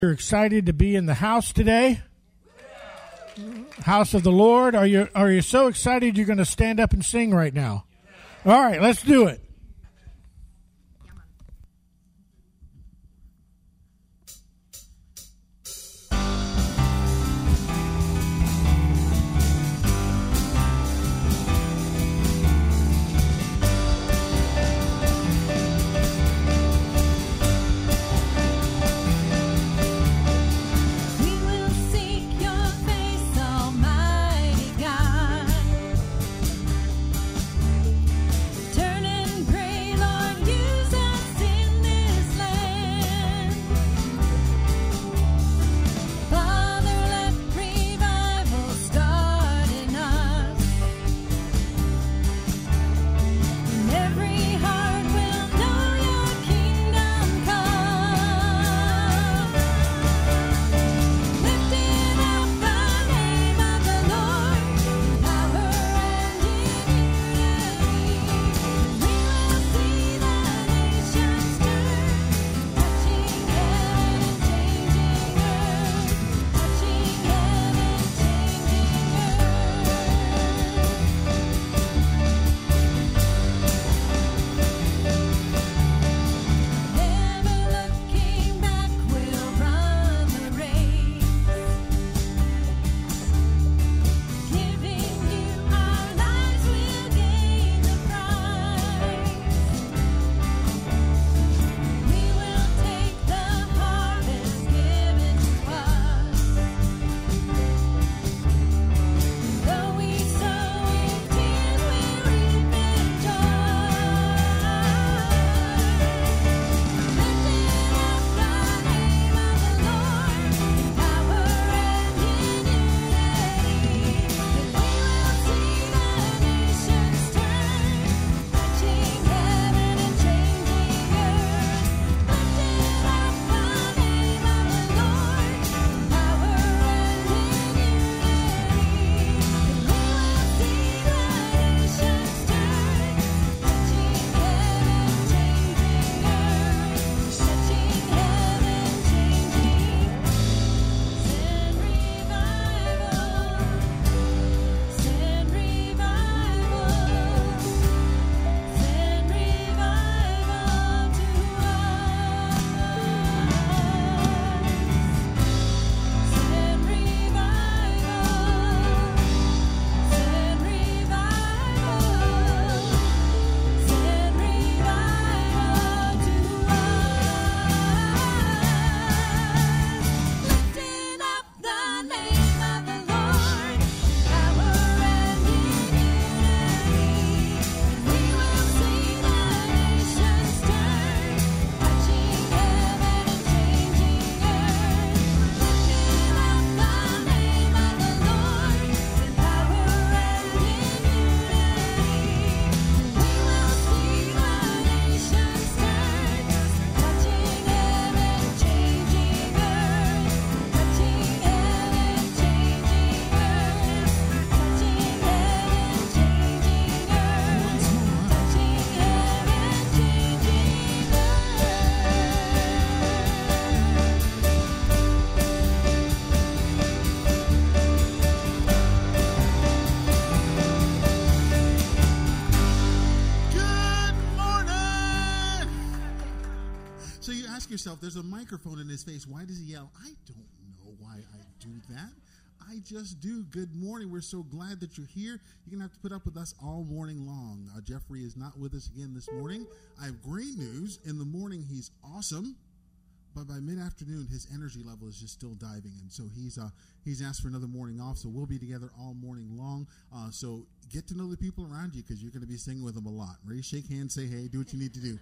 You're excited to be in the house today, house of the Lord. Are you so excited you're going to stand up and sing right now? All right, let's do it. Yourself, there's a microphone in his face. Why does he yell? I don't know why I do that. I just do. Good morning. We're so glad that you're here. You're going to have to put up with us all morning long. Jeffrey is not with us again this morning. I have great news. In the morning, he's awesome. But by mid-afternoon, his energy level is just still diving. And so he's asked for another morning off. So we'll be together all morning long. So get to know the people around you because you're going to be singing with them a lot. Ready? Shake hands, say hey, do what you need to do.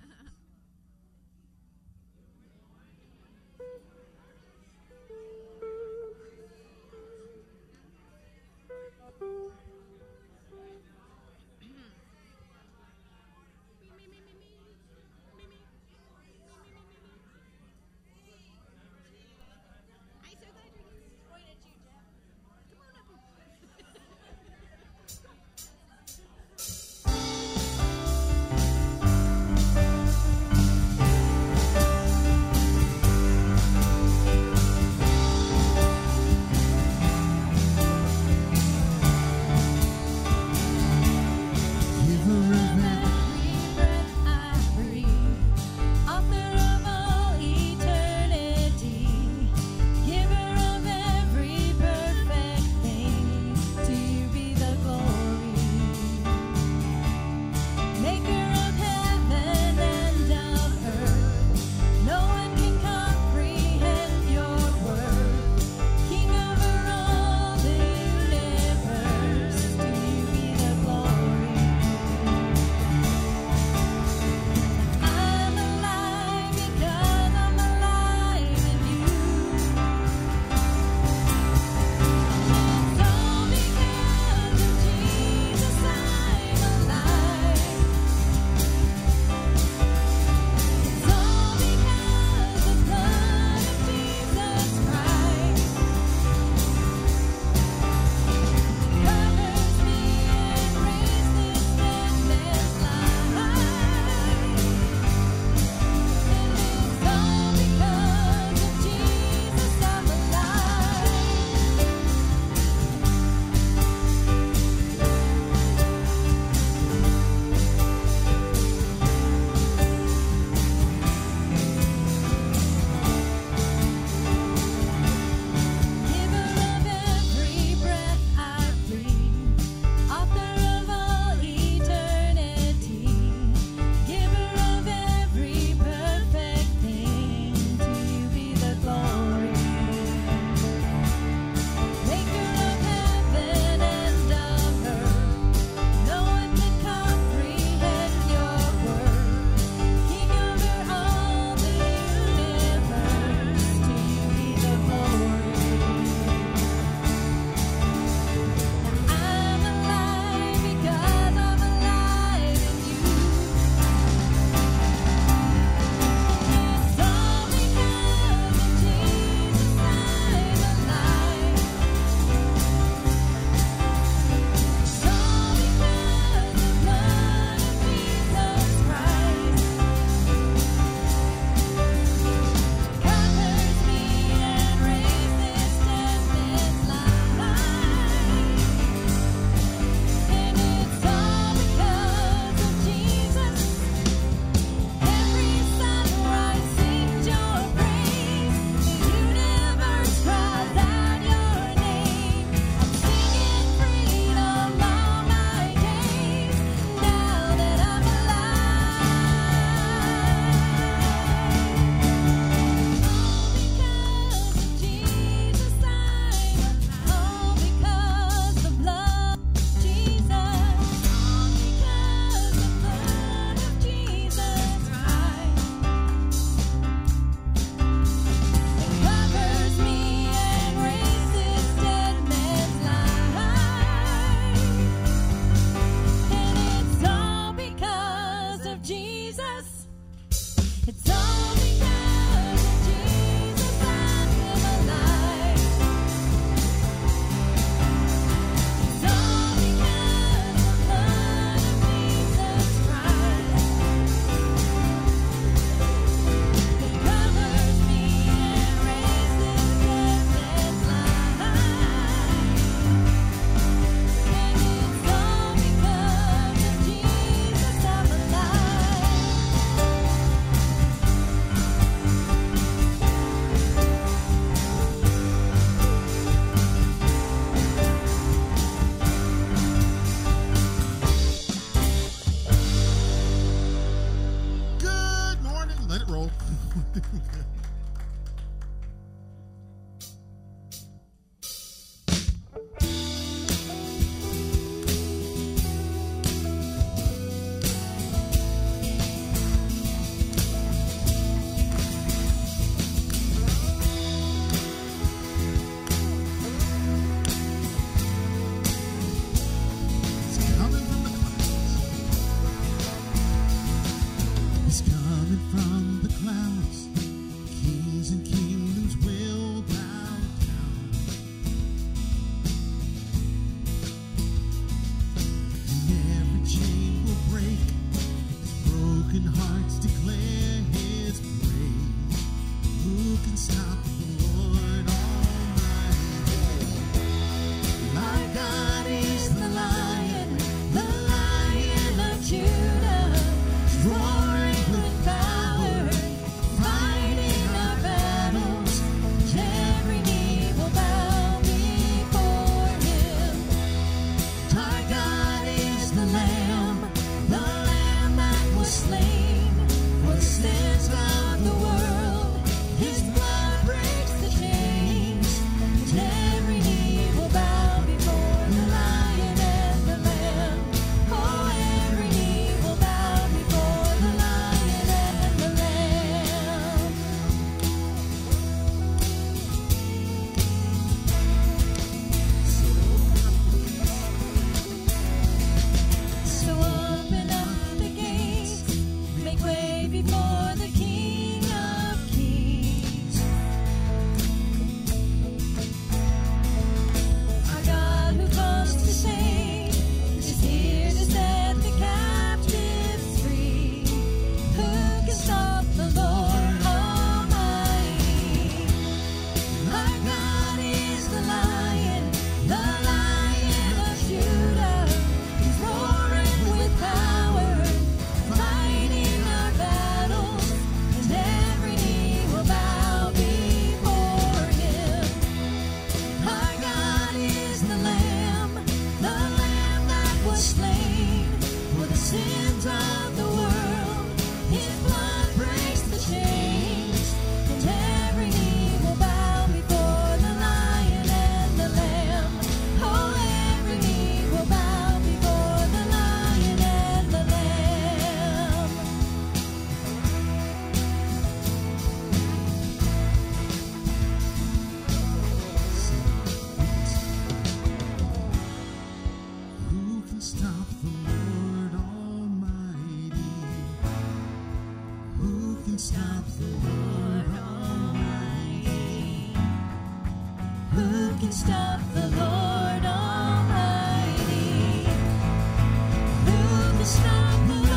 can stop the Lord Almighty? Who can stop the Lord?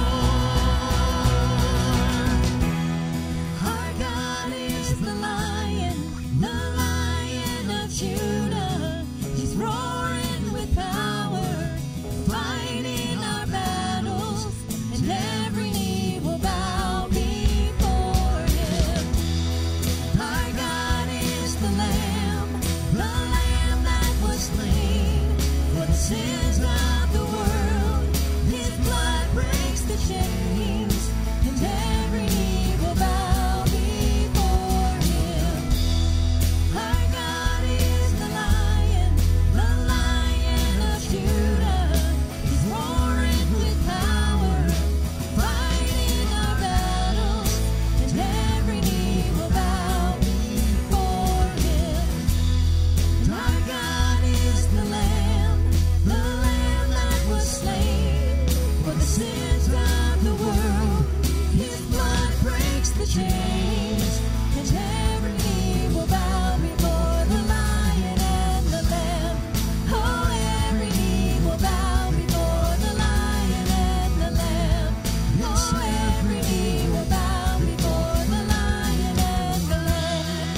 Our God is the Lion of Judah. He's roaring with power, fighting our battles, and every knee will bow before him. Our God is the Lamb that was slain for the sins of the world. His blood breaks the chains, and every knee will bow before him. Our God is the Lion of Judah. He's roaring with power, fighting our battles, and every knee will bow before him. Our God is the Lamb that was slain for the sins of the world. His blood breaks the chains, and every knee will bow before the Lion and the Lamb. Oh, every knee will bow before the Lion and the Lamb. Oh, every knee will bow before the Lion and the Lamb.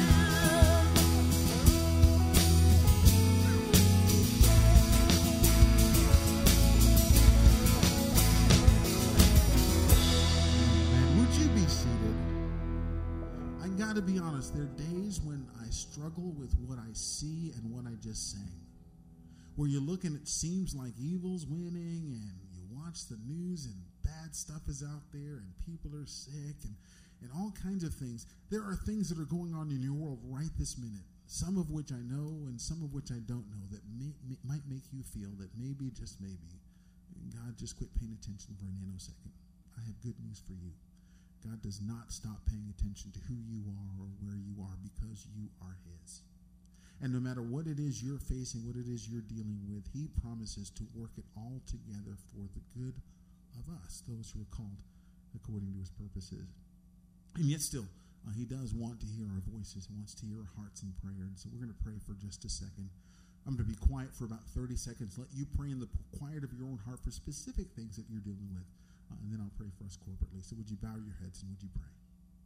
Would you be seated? I gotta be honest, there are days when I struggle with what I see and what I just sang. Where you look and it seems like evil's winning, and you watch the news and bad stuff is out there and people are sick and all kinds of things. There are things that are going on in your world right this minute, some of which I know and some of which I don't know, that might make you feel that maybe, just maybe, God just quit paying attention for a nanosecond. I have good news for you. God does not stop paying attention to who you are or where you are, because you are his. And no matter what it is you're facing, what it is you're dealing with, he promises to work it all together for the good of us, those who are called according to his purposes. And yet still, he does want to hear our voices. He wants to hear our hearts in prayer. And so we're going to pray for just a second. I'm going to be quiet for about 30 seconds. Let you pray in the quiet of your own heart for specific things that you're dealing with. And then I'll pray for us corporately. So would you bow your heads and would you pray?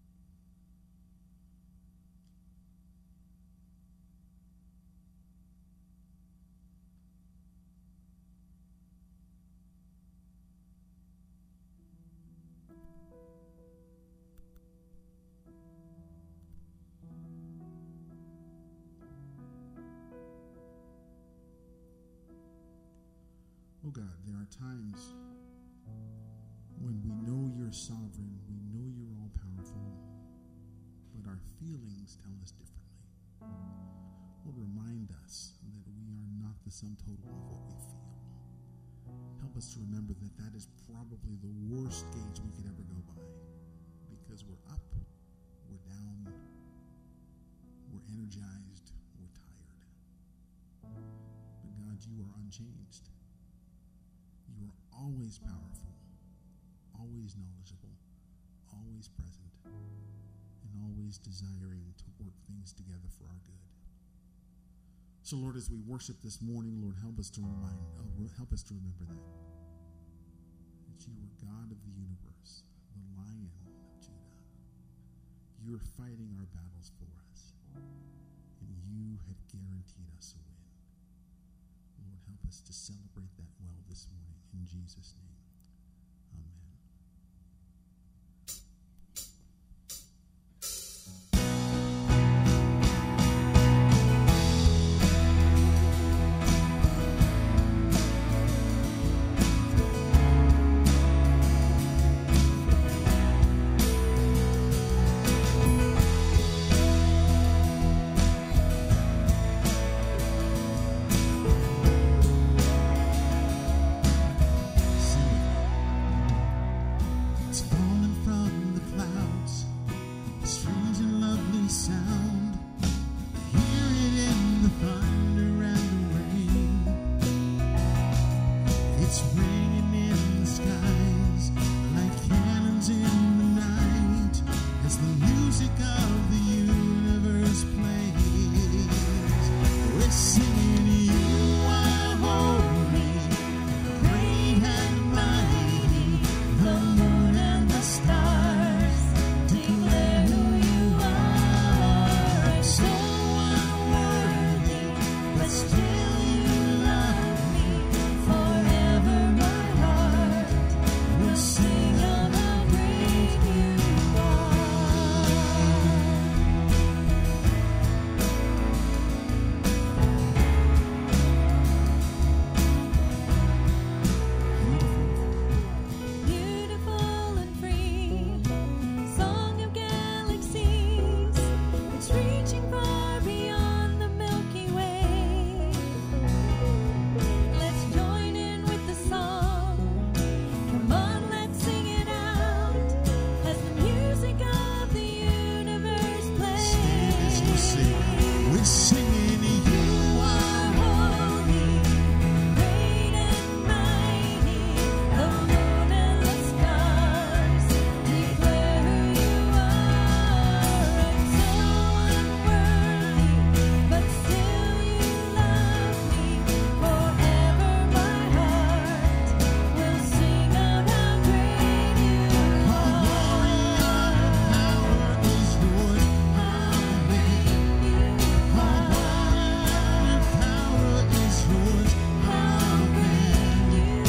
Oh God, there are times when we know you're sovereign, we know you're all powerful, but our feelings tell us differently. Lord, remind us that we are not the sum total of what we feel. Help us to remember that that is probably the worst gauge we could ever go by, because we're up, we're down, we're energized, we're tired. But God, you are unchanged. You are always powerful, always knowledgeable, always present, and always desiring to work things together for our good. So, Lord, as we worship this morning, Lord, help us to remember that you are God of the universe, the Lion of Judah. You are fighting our battles for us, and you have guaranteed us a win. Lord, help us to celebrate that well this morning. In Jesus' name, amen. Sing We're singing, you are holy, great and mighty. The moon and the stars declare who you are. I'm so unworthy, but still you love me. Forever my heart will sing of how great you are. power is yours. How great you are. Power is yours. How great you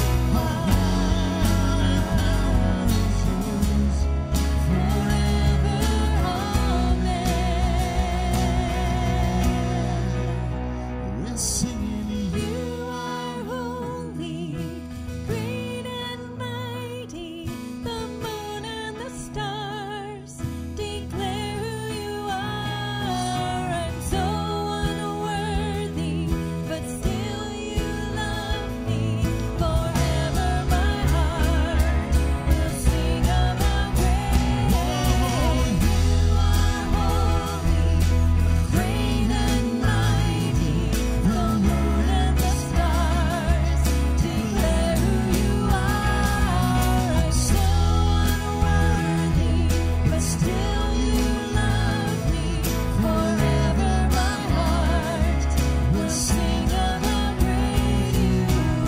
are. We're singing, You are holy, great and mighty. The moon and the stars declare who you are. I'm so unworthy, but still you love me. Forever my heart will sing of how great you are. Holy, great and mighty. The moon and the stars declare who you are. I'm so unworthy, but still you love me. Forever my heart will sing of how great you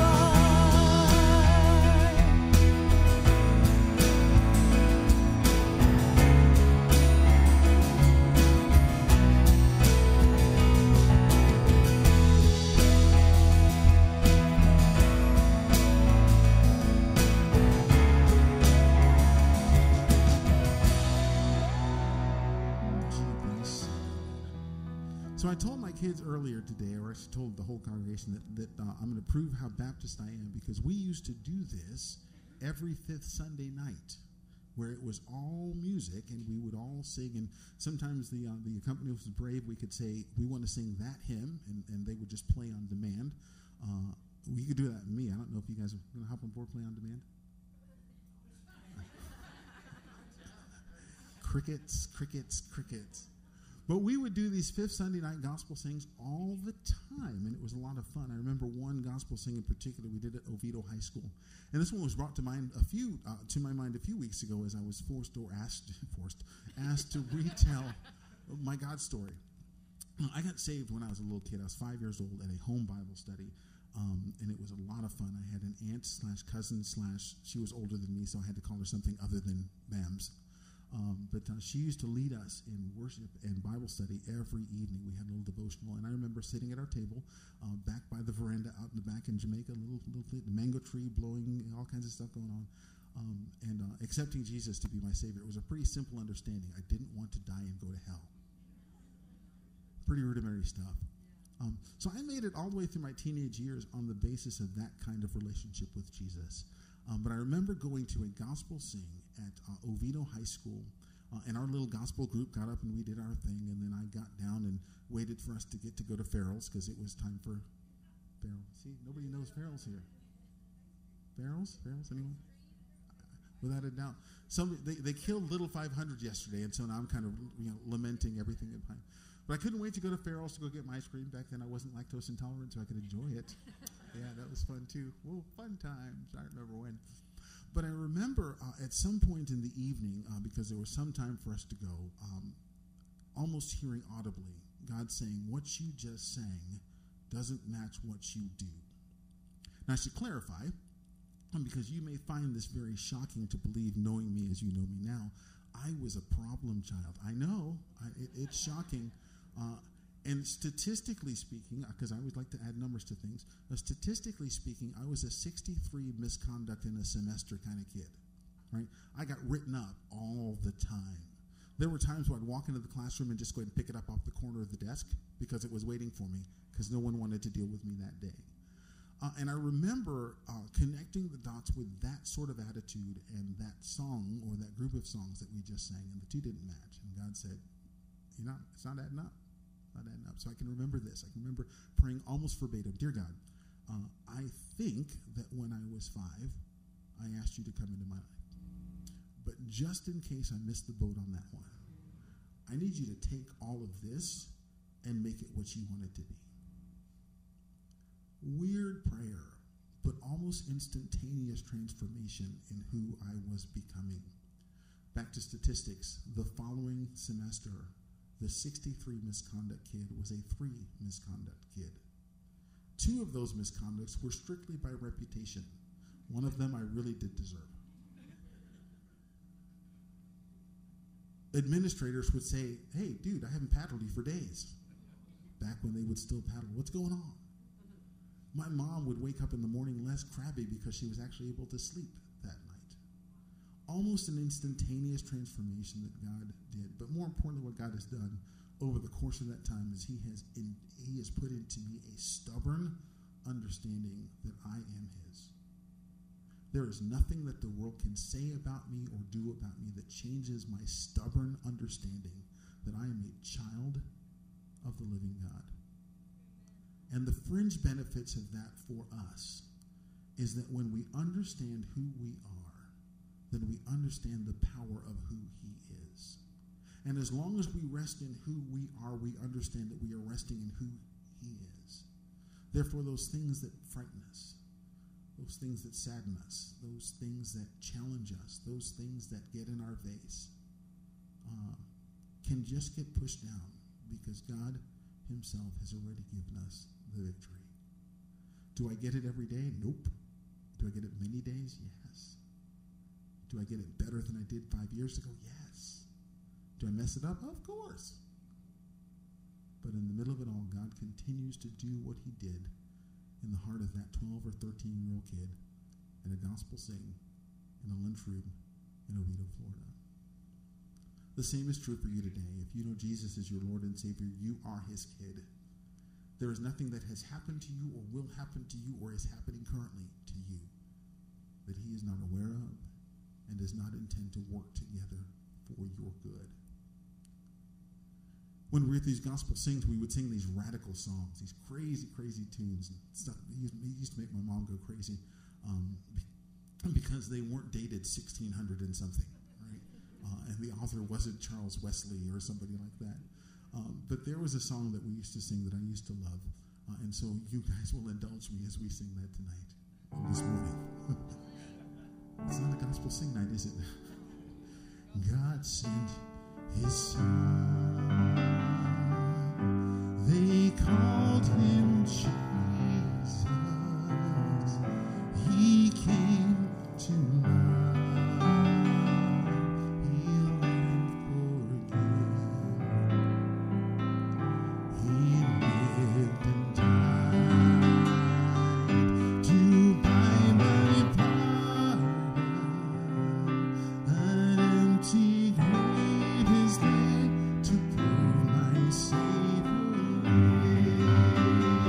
Jesus. So I told my kids earlier today, or I actually told the whole congregation that I'm going to prove how Baptist I am, because we used to do this every fifth Sunday night, where it was all music and we would all sing. And sometimes the accompaniment was brave. We could say, we want to sing that hymn, and they would just play on demand. We could do that with me. I don't know if you guys are going to hop on board, play on demand. Crickets, crickets, crickets. But we would do these fifth Sunday night gospel sings all the time, and it was a lot of fun. I remember one gospel sing in particular we did at Oviedo High School, and this one was brought to my mind a few weeks ago as I was asked to retell my God story. I got saved when I was a little kid. I was 5 years old at a home Bible study, and it was a lot of fun. I had an aunt / cousin / she was older than me, so I had to call her something other than Bams. But she used to lead us in worship and Bible study every evening. We had a little devotional, and I remember sitting at our table back by the veranda out in the back in Jamaica, little mango tree blowing, all kinds of stuff going on, and accepting Jesus to be my Savior. It was a pretty simple understanding. I didn't want to die and go to hell. Pretty rudimentary stuff. So I made it all the way through my teenage years on the basis of that kind of relationship with Jesus. But I remember going to a gospel sing at Oviedo High School, and our little gospel group got up and we did our thing, and then I got down and waited for us to get to go to Farrell's because it was time for Farrell. See, nobody knows Farrell's here. Farrell's? Anyone? Without a doubt. They killed Little 500 yesterday, and so now I'm kind of lamenting everything behind. But I couldn't wait to go to Farrell's to go get my ice cream. Back then I wasn't lactose intolerant, so I could enjoy it. Yeah, that was fun too. Whoa, fun times. I don't remember when. But I remember at some point in the evening, because there was some time for us to go, almost hearing audibly God saying, what you just sang doesn't match what you do. Now I should clarify, because you may find this very shocking to believe, knowing me as you know me now, I was a problem child. I know, it's shocking. And statistically speaking, because I always like to add numbers to things, statistically speaking, I was a 63 misconduct in a semester kind of kid, right? I got written up all the time. There were times where I'd walk into the classroom and just go ahead and pick it up off the corner of the desk because it was waiting for me because no one wanted to deal with me that day. And I remember connecting the dots with that sort of attitude and that song or that group of songs that we just sang, and the two didn't match. And God said, it's not adding up. Not adding up. So I can remember this. I can remember praying almost verbatim, Dear God, I think that when I was 5, I asked you to come into my life. But just in case I missed the boat on that one, I need you to take all of this and make it what you want it to be. Weird prayer, but almost instantaneous transformation in who I was becoming. Back to statistics, the following semester, the 63 misconduct kid was a 3 misconduct kid. 2 of those misconducts were strictly by reputation. One of them I really did deserve. Administrators would say, hey, dude, I haven't paddled you for days. Back when they would still paddle. What's going on? My mom would wake up in the morning less crabby because she was actually able to sleep that night. Almost an instantaneous transformation that God did. But more importantly, what God has done over the course of that time is He has put into me a stubborn understanding that I am His. There is nothing that the world can say about me or do about me that changes my stubborn understanding that I am a child of the living God. And the fringe benefits of that for us is that when we understand who we are, then we understand the power of who He is. And as long as we rest in who we are, we understand that we are resting in who He is. Therefore, those things that frighten us, those things that sadden us, those things that challenge us, those things that get in our face, can just get pushed down because God Himself has already given us the victory. Do I get it every day? Nope. Do I get it many days? Yes. Do I get it better than I did 5 years ago? Yes. Do I mess it up? Of course. But in the middle of it all, God continues to do what He did in the heart of that 12 or 13-year-old kid at a gospel sing in a lunchroom in Oviedo, Florida. The same is true for you today. If you know Jesus as your Lord and Savior, you are His kid. There is nothing that has happened to you or will happen to you or is happening currently to you that He is not aware of and does not intend to work together for your good. When we were at these gospel sings, we would sing these radical songs, these crazy, crazy tunes. And stuff. It used to make my mom go crazy because they weren't dated 1600 and something, right? And the author wasn't Charles Wesley or somebody like that. But there was a song that we used to sing that I used to love. And so you guys will indulge me as we sing that tonight, this morning. It's not a gospel sing night, is it? God sent His Son. They called Him Jesus. He came to love, heal, and forgive. He lived and died to buy my pardon. An empty grave is there to prove my Savior lives.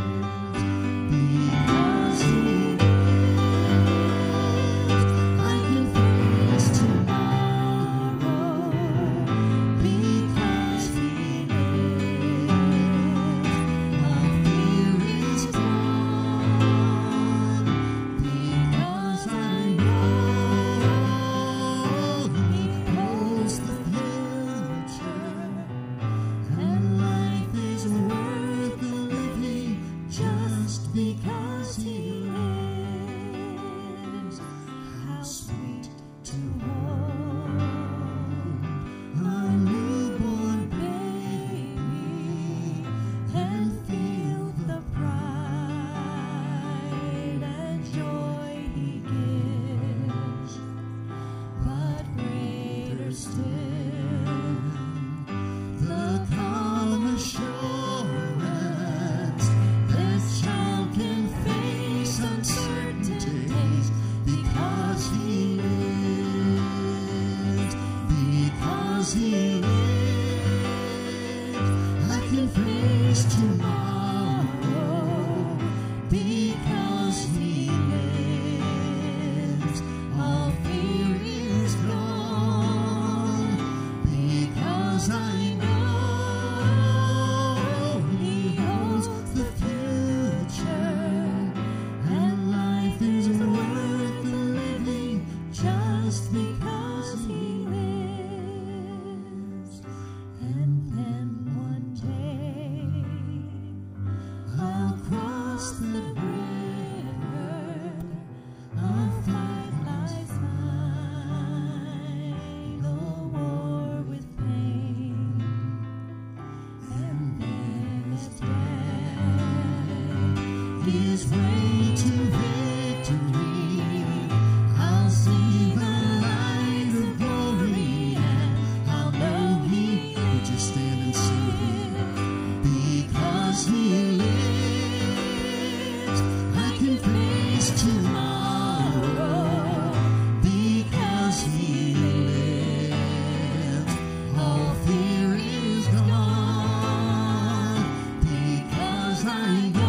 His way to victory. I'll see the light of glory, and I'll know He. Would you stand and sing with me? Because He lives, I can face tomorrow. Because He lives, all fear is gone. Because I know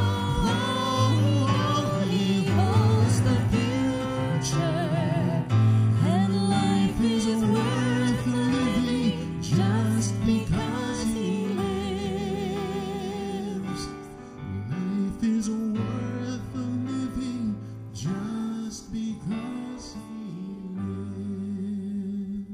He holds the future, and life is worth living just because He lives. Life is worth living just because He lives.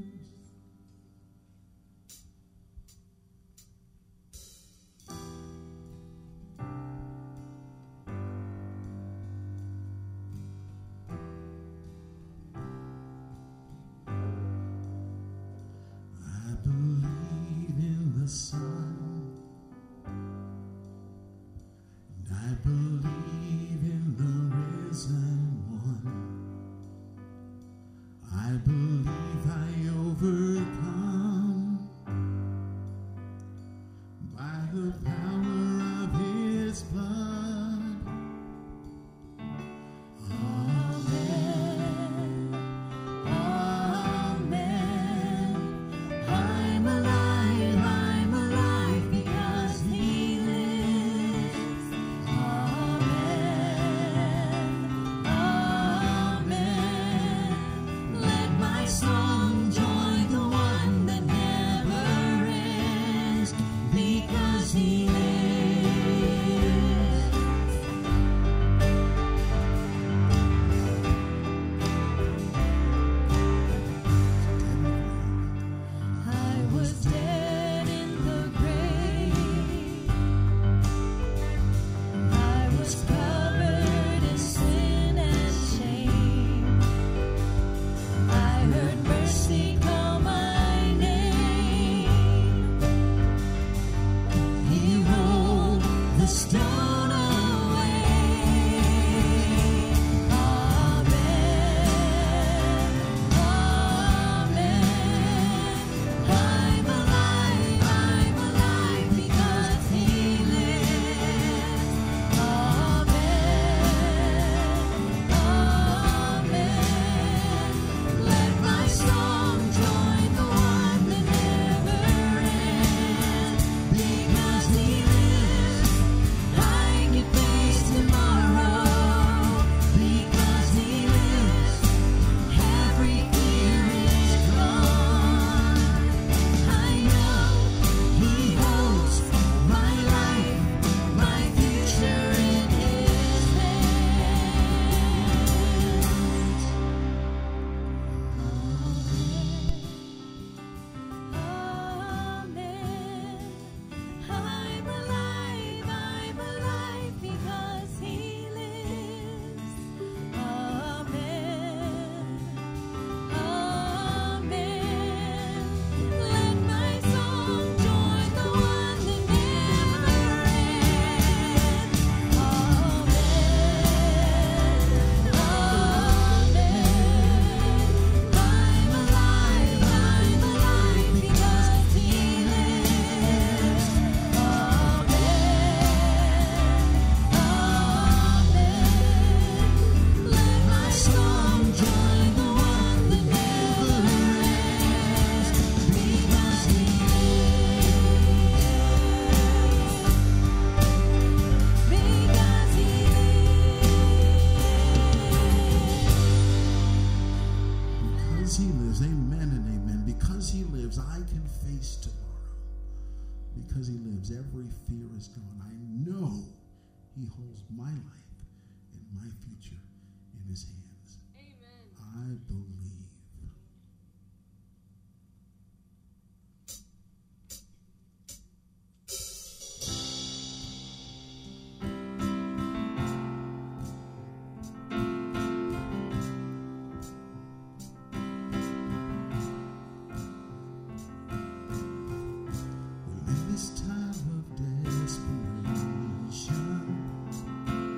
I believe in the sun, and I believe in the risen one. I believe I overcome by the power of His blood. Amen. Amen. I'm alive because He lives. Amen. Amen. Let my song join the one that never ends because He lives. I was dead in the grave. I was covered in sin and shame. I heard mercy call my name. He rolled the stone away. Amen. Amen. I'm alive because He lives. Amen. Amen. Let my song join the one that never ends because He lives. I can face tomorrow because He lives. Every fear is gone. I know He holds my life, my future in His hands. Amen. I'm alive because He lives. Amen. Amen. Let my song join the one that never ends. Amen. Amen. I'm alive because He lives. Amen. Let my song join the one that never ends because He lives. Because He lives. Because He lives, amen and amen. Because He lives, I can face tomorrow. Because He lives, every fear is gone. I know He holds my life and my future in His hands. Amen. I believe. In this time of desperation,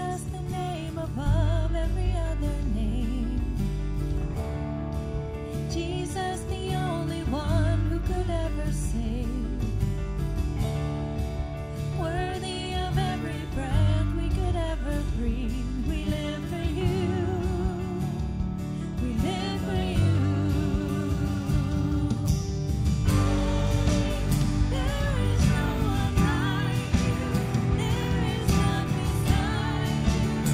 Jesus, the name above every other name. Jesus, the only one who could ever save. Worthy of every breath we could ever breathe. We live for you. We live for you. There is no one like you. There is none beside you.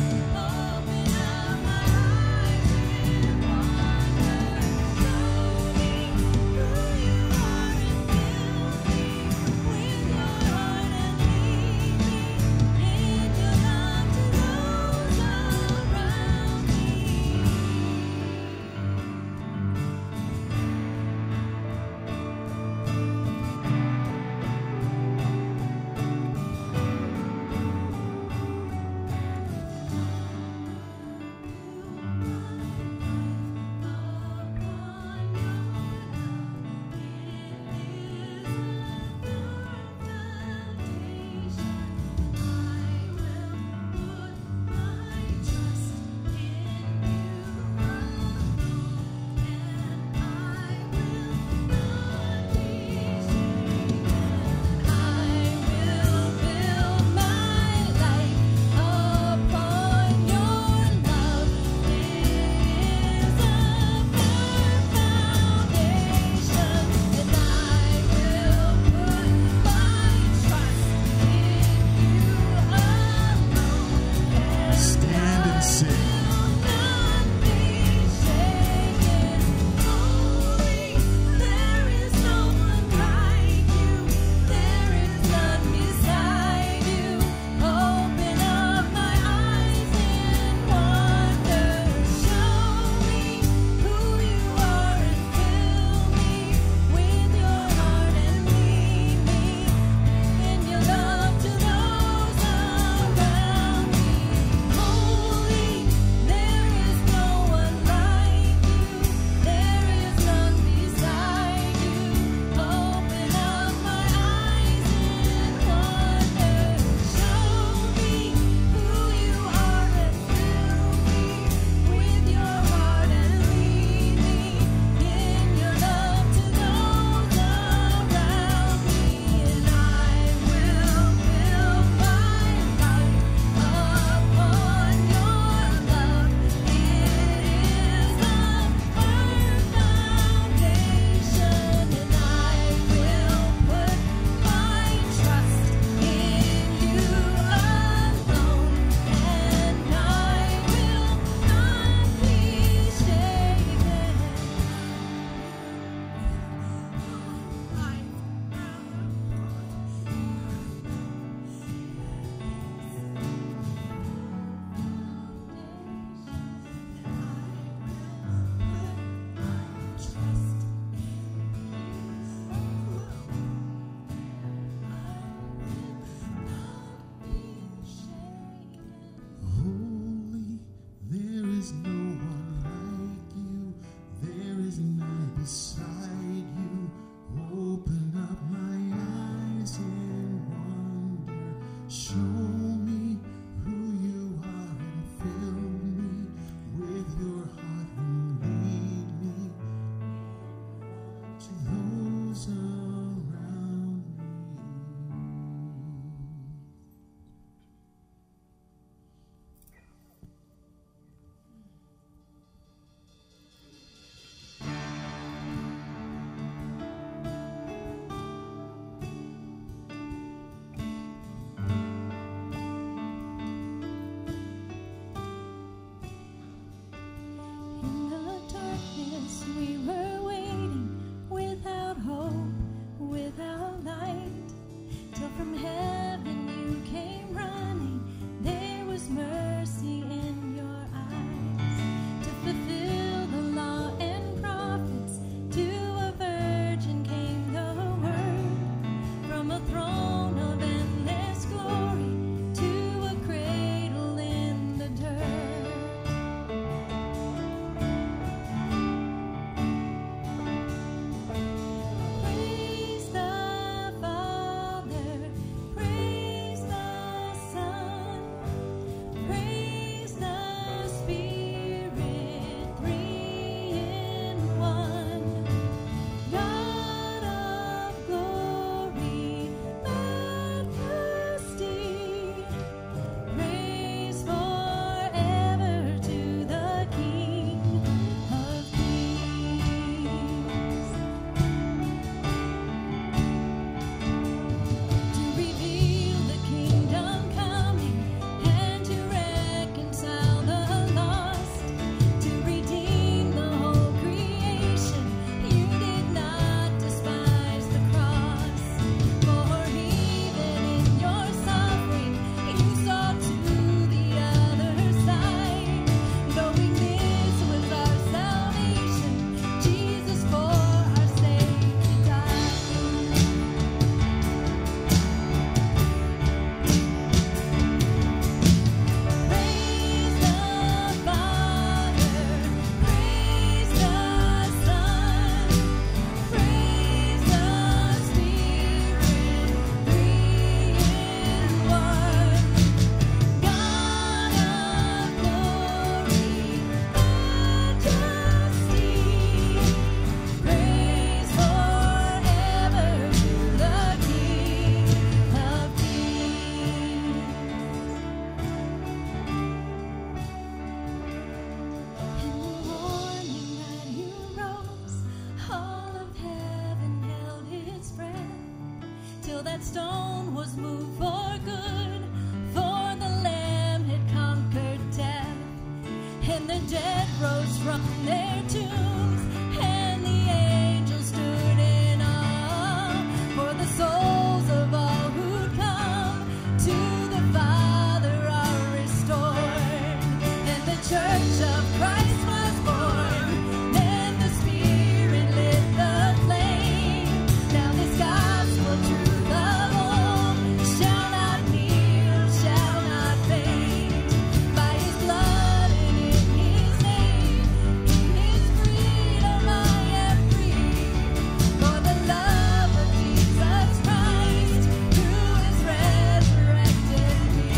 till that stone was moved for good. For the Lamb had conquered death, and the dead rose from their tombs, and the angels stood in awe. For the souls of all who'd come to the Father are restored, and the church of Christ was born. Then the Spirit lit the flame. Now this gospel truth of old shall not kneel, shall not faint. By His blood and in His name, in His freedom I am free. For the love of Jesus Christ, who has resurrected me.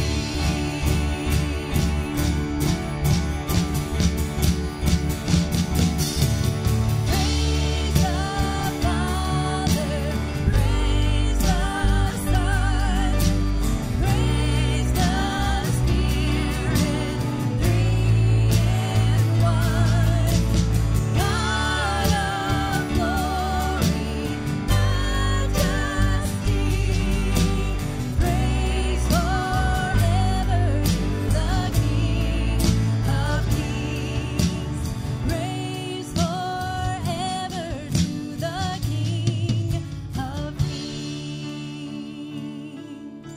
Praise the Father, praise the Son, praise the Spirit, three in one. God of glory, majesty, praise forever to the King of Kings. Praise forever to the King of Kings.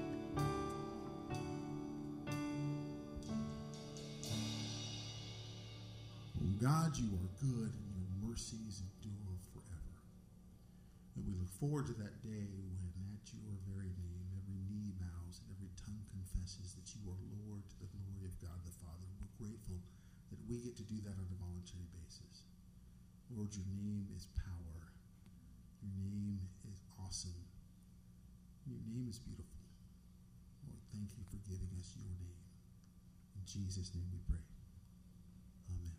Oh God, you are good and your mercies endure forever. And we look forward to that day when at your very name every knee bows and every tongue confesses that you are Lord to the glory of God the Father. We're grateful that we get to do that on a voluntary basis. Lord, your name is power. Your name is awesome. Your name is beautiful. Lord, thank you for giving us your name. In Jesus' name we pray. Amen.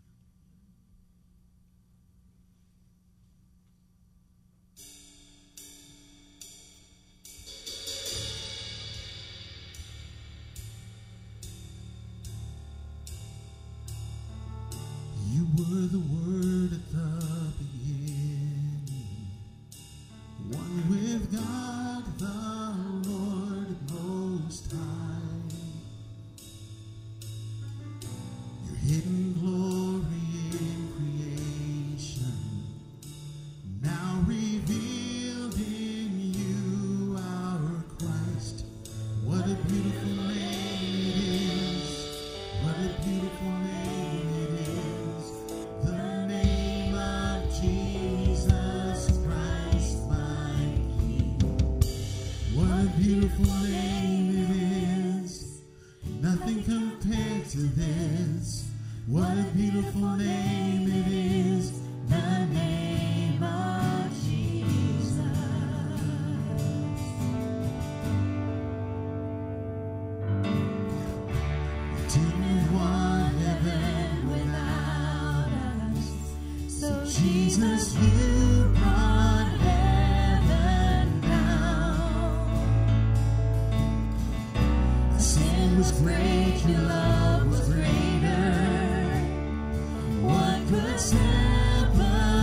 You were the Word at the beginning, one with God the Lord Most High. Your hidden glory in creation, now revealed in you, our Christ. What a beautiful name it is! What a beautiful name it is! The name of Jesus Christ, my King. What a beautiful name it is! Nothing compared to this. What a beautiful name it is! The name of Jesus. Didn't want heaven without us, so Jesus, you brought heaven down. Sin was great, your love was greater. What could separate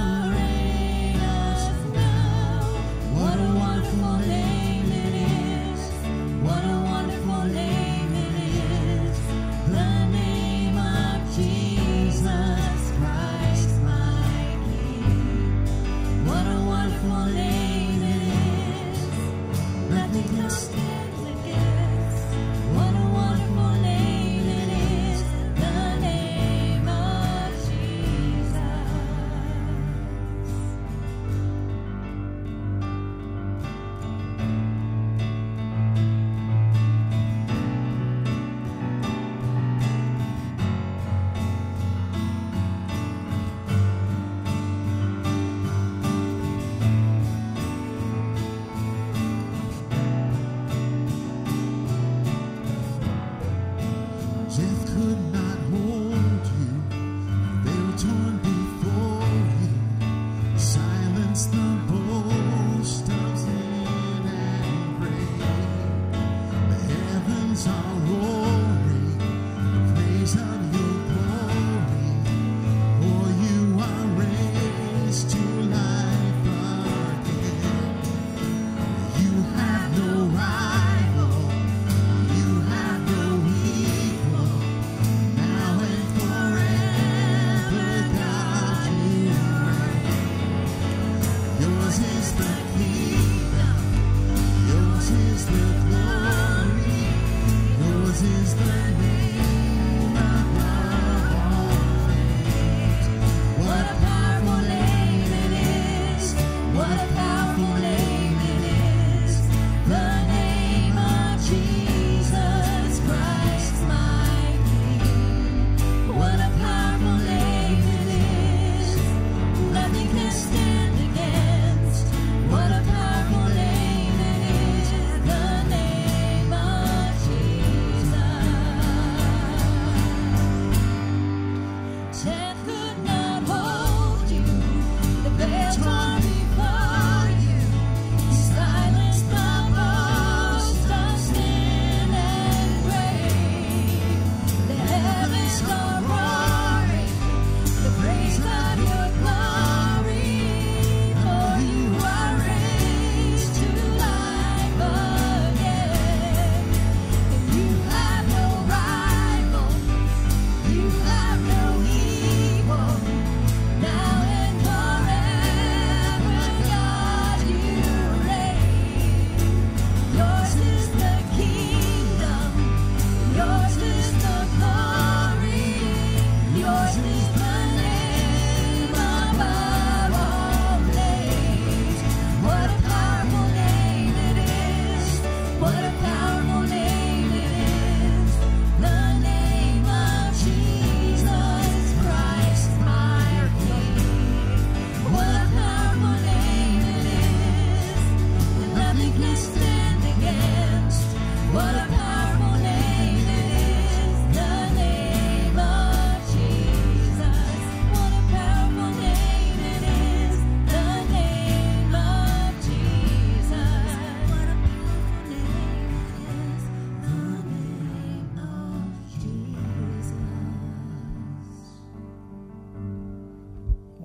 us now? What a wonderful name it is! What a wonderful name it is! The name of Jesus Christ, my King. What a wonderful name it is! Nothing can stand against. What a wonderful name it is! The name of Jesus. Death could not hold you. They were torn before you. Silence the boast of sin and grave. The heavens are roaring, the praise of your glory. For you are raised to life again. You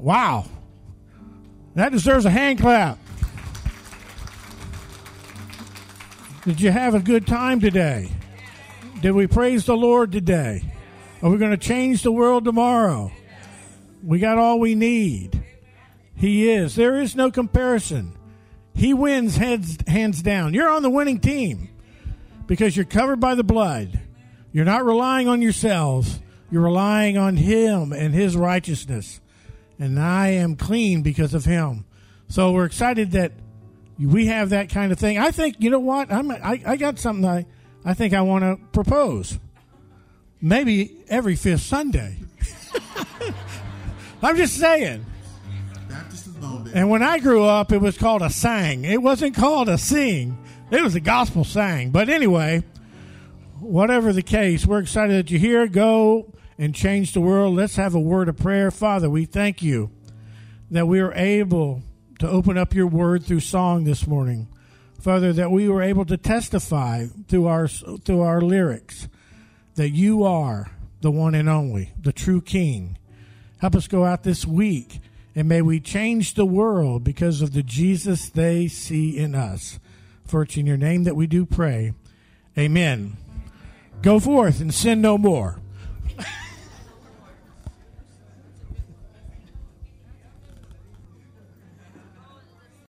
Wow. That deserves a hand clap. Did you have a good time today? Did we praise the Lord today? Are we going to change the world tomorrow? We got all we need. He is. There is no comparison. He wins hands down. You're on the winning team because you're covered by the blood. You're not relying on yourselves. You're relying on Him and His righteousness. And I am clean because of Him. So we're excited that we have that kind of thing. I think, you know what? I got something I think I want to propose. Maybe every fifth Sunday. I'm just saying. Baptist is known, baby. And when I grew up, it was called a sang. It wasn't called a sing. It was a gospel sang. But anyway, whatever the case, we're excited that you're here. Go and change the world. Let's have a word of prayer. Father, we thank you that we are able to open up your word through song this morning. Father, that we were able to testify through our lyrics that you are the one and only, the true King. Help us go out this week, and may we change the world because of the Jesus they see in us. For it's in your name that we do pray. Amen. Go forth and sin no more.